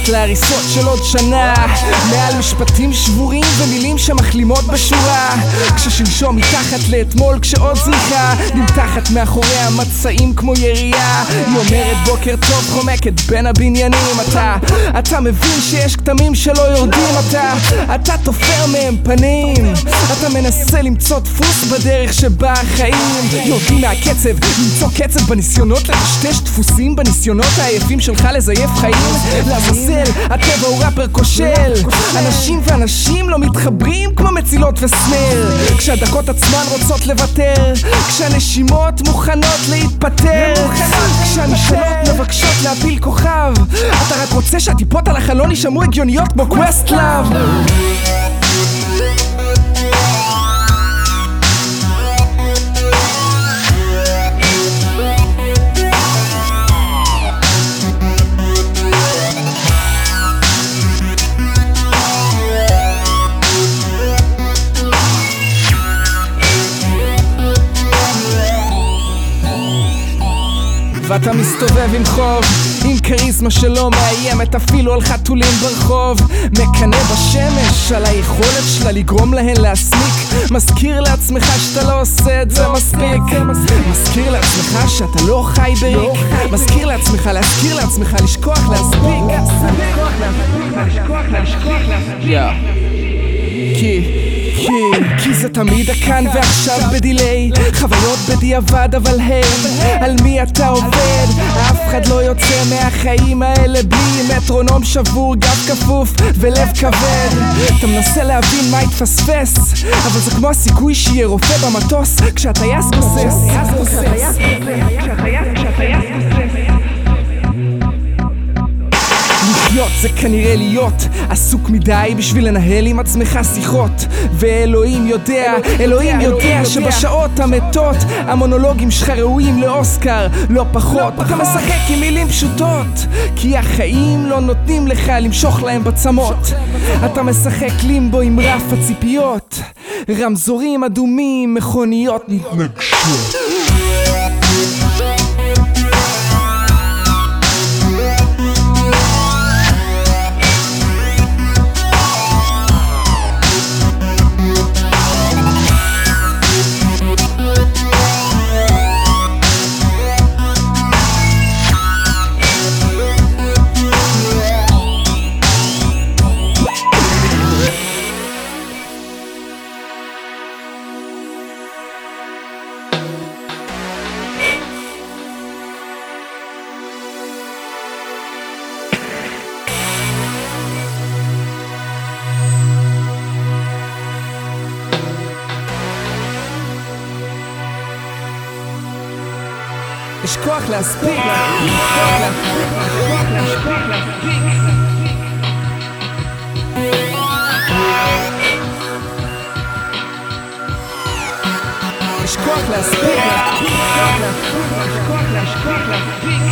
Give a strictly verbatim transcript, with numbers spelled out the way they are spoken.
מתחת להריסות של עוד שנה, מעל משפטים שבורים ומילים שמחלימות בשורה, כששלשום מתחת לאתמול כשעוד זריחה נמתחת מאחורי המצעים כמו ירייה. היא אומרת בוקר טוב חומקת בין הבניינים. אתה, אתה מבין שיש כתמים שלא יורדים, אתה, אתה תופר מהם פנים, אתה מנסה למצוא דפוס בדרך שבה החיים יורדים מהקצב, למצוא קצב בניסיונות לטשטש דפוסים, בניסיונות העייפים שלך לזייף חיים. לעזאזל, הטבע הוא ראפר כושל, אנשים ואנשים לא מתחברים כמו מצילות וסמל, כשהדקות עצמן רוצות לוותר, כשהנשימות מוכנות להתפטר, כשהמשאלות מבקשות להפיל כוכב, אתה רק רוצה שהטיפות על החלון יישמעו הגיוניות כמו קווסט לאב. ואתה מסתובב עם חוב, עם קריזמה שלא מאיימת אפילו על חתולים ברחוב, מקנה בשמש על היכולת שלה לגרום להן להסמיק, מזכיר לעצמך שאתה לא עושה את זה מספיק, מזכיר לעצמך שאתה לא חי בריק, מזכיר לעצמך להזכיר לעצמך לשכוח להספיק, כי כי, כי זה תמיד הכאן ועכשיו בדיליי, חוויות בדיעבד אבל היי, על מי אתה עובד? אף אחד לא יוצא מהחיים האלה בלי מטרונום שבור, גב כפוף ולב כבד. אתה מנסה להבין מה התפספס, אבל זה כמו הסיכוי שיהיה רופא במטוס כשהטייס גוסס. לחיות זה כנראה להיות עסוק מדי בשביל לנהל עם עצמך שיחות, ואלוהים יודע, אלוהים יודע שבשעות המתות המונולוגים שלך ראויים לאוסקר לא פחות. אתה משחק עם מילים פשוטות כי החיים לא נותנים לך למשוך להם בצמות, אתה משחק לימבו עם רף הציפיות, רמזורים אדומים, מכוניות נתנגשות. יש כוח להספיק, יש כוח להספיק, יש כוח להספיק